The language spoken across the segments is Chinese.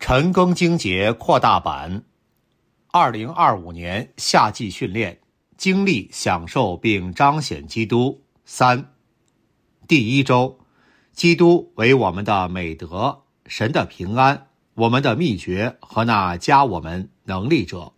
陈庚经节扩大版2025年夏季训练，经历、享受并彰显基督3。第一周，基督为我们的美德、神的平安、我们的秘诀和那加我们能力者。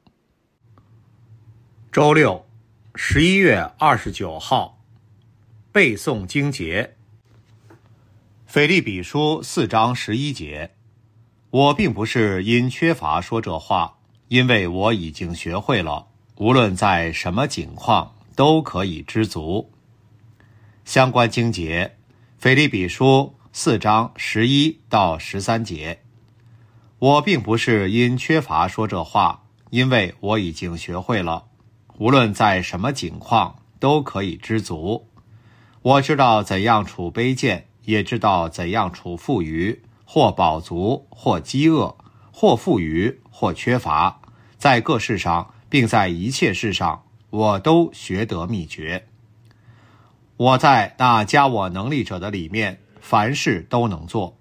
周六，11月29号，背诵经节。腓立比书4章11节，我并不是因缺乏说这话，因为我已经学会了，无论在什么境况都可以知足。相关经节，腓立比书4章11到13节，我并不是因缺乏说这话，因为我已经学会了，无论在什么境况都可以知足。我知道怎样处卑贱，也知道怎样处富余，或饱足，或饥饿，或富余，或缺乏，在各事上，并在一切事上，我都学得秘诀。我在那加我能力者的里面，凡事都能做。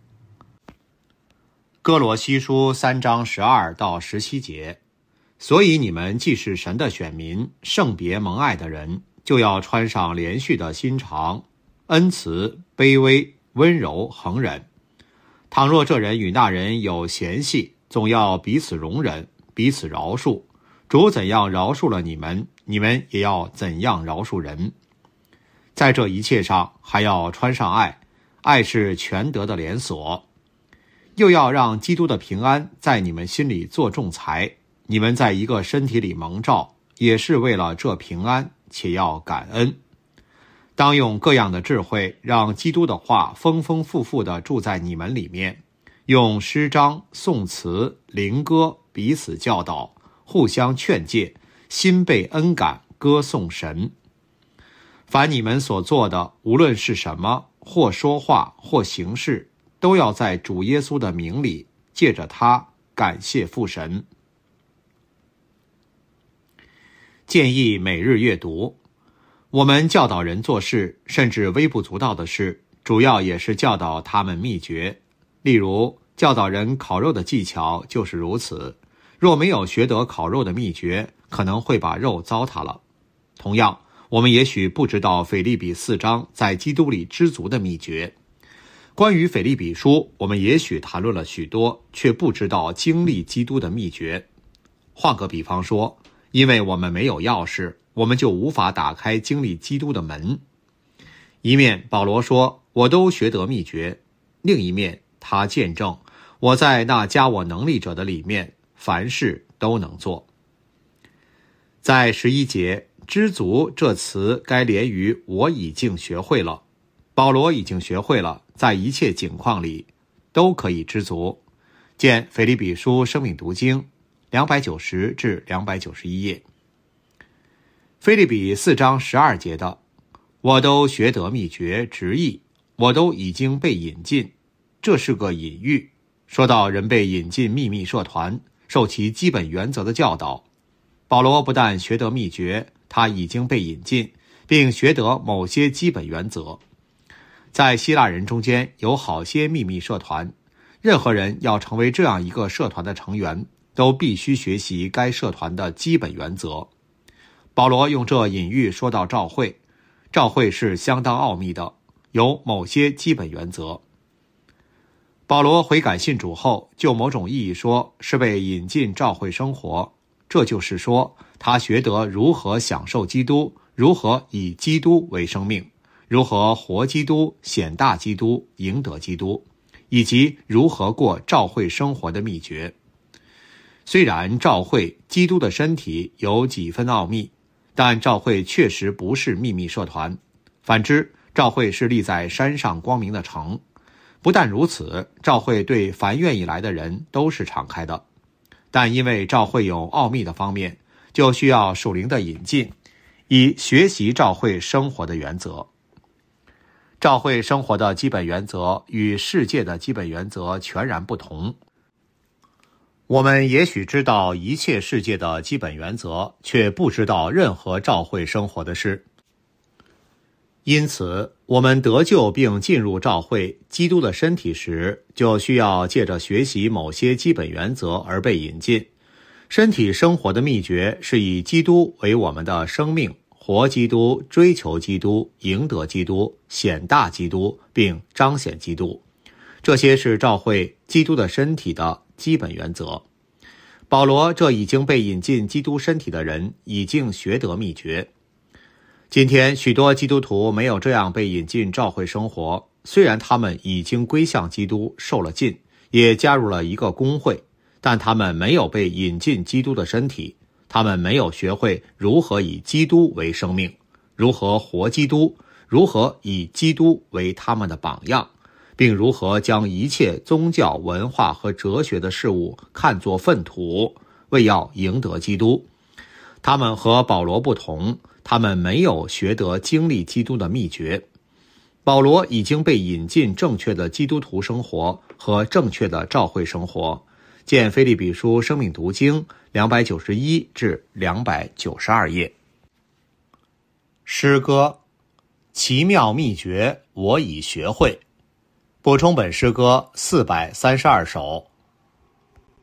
哥罗西书3章12到17节，所以你们既是神的选民，圣别蒙爱的人，就要穿上连续的心肠，恩慈、卑微、温柔、恒忍。倘若这人与那人有嫌隙，总要彼此容忍，彼此饶恕。主怎样饶恕了你们，你们也要怎样饶恕人。在这一切上还要穿上爱，爱是全德的连锁。又要让基督的平安在你们心里做仲裁。你们在一个身体里蒙召，也是为了这平安，且要感恩。当用各样的智慧，让基督的话丰丰富富地住在你们里面，用诗章、颂词、灵歌彼此教导，互相劝诫，心被恩感，歌颂神。凡你们所做的，无论是什么，或说话，或行事，都要在主耶稣的名里，借着他感谢父神。建议每日阅读。我们教导人做事，甚至微不足道的事，主要也是教导他们秘诀。例如，教导人烤肉的技巧就是如此。若没有学得烤肉的秘诀，可能会把肉糟蹋了。同样，我们也许不知道腓立比4章在基督里知足的秘诀。关于腓立比书，我们也许谈论了许多，却不知道经历基督的秘诀。换个比方说，因为我们没有钥匙，我们就无法打开经历基督的门。一面保罗说，我都学得秘诀；另一面他见证，我在那加我能力者的里面，凡事都能做。在11节，知足这词该连于我已经学会了。保罗已经学会了，在一切境况里都可以知足。见腓立比书生命读经290至291页。腓立比4章12节的，我都学得秘诀直译，我都已经被引进，这是个隐喻，说到人被引进秘密社团，受其基本原则的教导。保罗不但学得秘诀，他已经被引进，并学得某些基本原则。在希腊人中间有好些秘密社团，任何人要成为这样一个社团的成员，都必须学习该社团的基本原则。保罗用这隐喻说到召会，召会是相当奥秘的，有某些基本原则。保罗悔改信主后，就某种意义说是被引进召会生活，这就是说他学得如何享受基督，如何以基督为生命，如何活基督、显大基督、赢得基督，以及如何过召会生活的秘诀。虽然召会基督的身体有几分奥秘，但召会确实不是秘密社团。反之，召会是立在山上光明的城。不但如此，召会对凡愿意来的人都是敞开的。但因为召会有奥秘的方面，就需要属灵的引进，以学习召会生活的原则。召会生活的基本原则与世界的基本原则全然不同。我们也许知道一切世界的基本原则，却不知道任何召会生活的事。 因此，我们得救并进入召会基督的身体时，就需要借着学习某些基本原则而被引进。身体生活的秘诀是以基督为我们的生命，活基督，追求基督，赢得基督，显大基督，并彰显基督。这些是召会基督的身体的基本原则。保罗这已经被引进基督身体的人已经学得秘诀。今天许多基督徒没有这样被引进召会生活，虽然他们已经归向基督，受了浸，也加入了一个公会，但他们没有被引进基督的身体，他们没有学会如何以基督为生命，如何活基督，如何以基督为他们的榜样，并如何将一切宗教、文化和哲学的事物看作粪土，为要赢得基督。他们和保罗不同，他们没有学得经历基督的秘诀。保罗已经被引进正确的基督徒生活和正确的召会生活。见腓立比书生命读经291至292页。诗歌奇妙秘诀我已学会，补充本诗歌432首。